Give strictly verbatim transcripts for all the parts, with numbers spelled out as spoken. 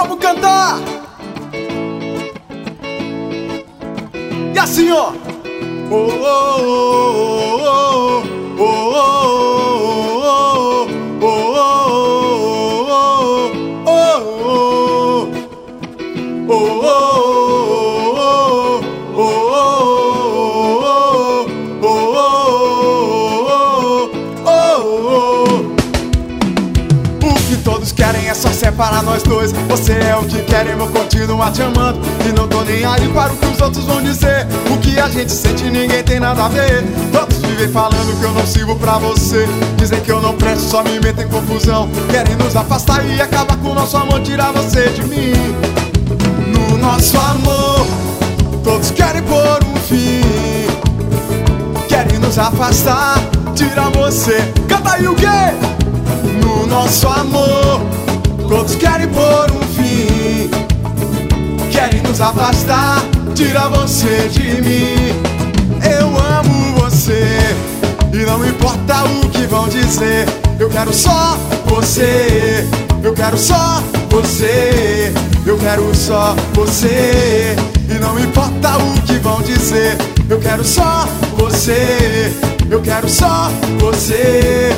Vamos cantar! E assim, ó! Oh, oh, oh, oh, oh, oh, oh, oh, todos querem é só separar nós dois. Você é o que quer e eu vou continuar te amando. E não tô nem aí para o que os outros vão dizer. O que a gente sente ninguém tem nada a ver. Todos vivem falando que eu não sirvo pra você. Dizem que eu não presto, só me metem em confusão. Querem nos afastar e acabar com o nosso amor, tirar você de mim. No nosso amor, todos querem pôr um fim. Querem nos afastar, tirar você. Canta aí o quê? No nosso amor, todos querem pôr um fim. Querem nos afastar, tira você de mim. Eu amo você e não importa o que vão dizer. Eu quero só você, eu quero só você, eu quero só você. E não importa o que vão dizer. Eu quero só você, eu quero só você.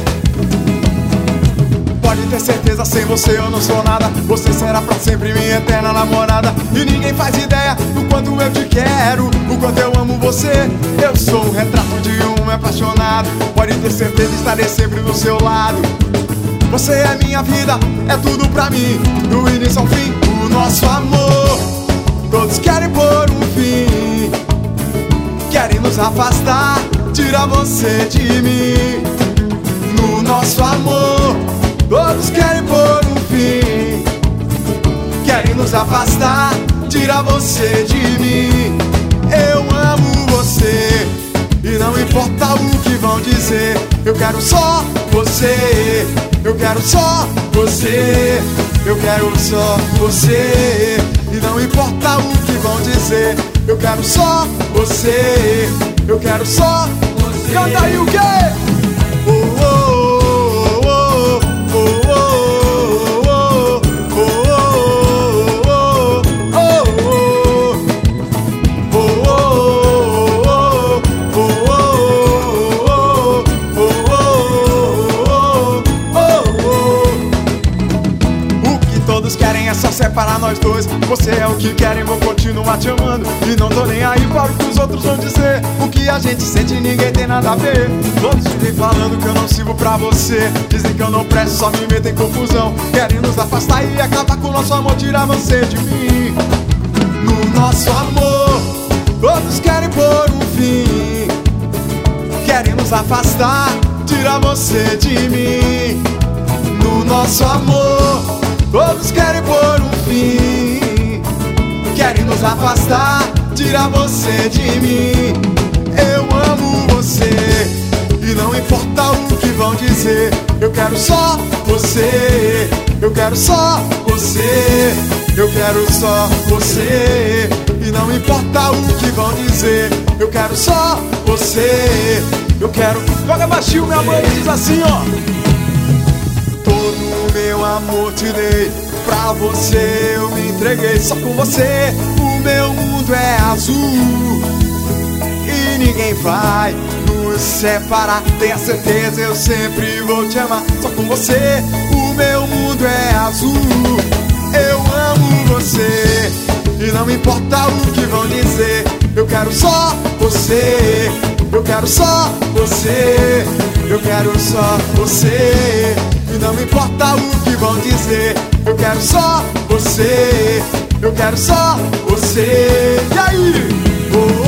Pode ter certeza, sem você eu não sou nada. Você será pra sempre minha eterna namorada. E ninguém faz ideia do quanto eu te quero, o quanto eu amo você. Eu sou o retrato de um apaixonado. Pode ter certeza, estarei sempre do seu lado. Você é minha vida, é tudo pra mim, do início ao fim. O nosso amor, todos querem pôr um fim. Querem nos afastar, tira você de mim. No nosso amor, todos querem pôr um fim. Querem nos afastar, tira você de mim. Eu amo você e não importa o que vão dizer. Eu quero só você, eu quero só você, eu quero só você. E não importa o que vão dizer. Eu quero só você, eu quero só você. Canta aí o quê? Oh, oh. Querem é só separar nós dois. Você é o que querem, vou continuar te amando. E não tô nem aí para o que os outros vão dizer. O que a gente sente ninguém tem nada a ver. Todos vivem falando que eu não sirvo pra você. Dizem que eu não presto, só me metem em confusão. Querem nos afastar e acabar com o nosso amor, tirar você de mim. No nosso amor, todos querem pôr um fim. Querem nos afastar, tirar você de mim. No nosso amor, todos querem pôr um fim. Querem nos afastar, tirar você de mim. Eu amo você e não importa o que vão dizer. Eu quero só você, eu quero só você, eu quero só você. E não importa o que vão dizer. Eu quero só você, eu quero. Joga baixinho, minha mãe, diz assim, ó. Todo meu amor te dei, pra você eu me entreguei. Só com você o meu mundo é azul e ninguém vai nos separar. Tenha certeza, eu sempre vou te amar. Só com você o meu mundo é azul. Eu amo você e não me importa o que vão dizer. Eu quero só você, eu quero só você, eu quero só você. E não me importa o que vão dizer. Eu quero só você, eu quero só você. E aí? Oh,